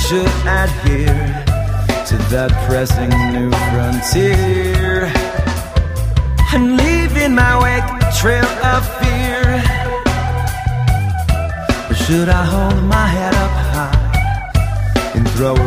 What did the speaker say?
should adhere to that pressing new frontier and leave in my wake a trail of fear? Or should I hold my head up high and throw